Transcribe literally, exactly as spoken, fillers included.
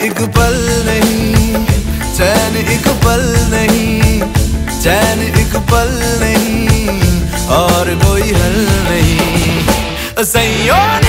एक पल नहीं, चैन एक पल नहीं, चैन एक पल नहीं, और कोई हल नहीं। सैयों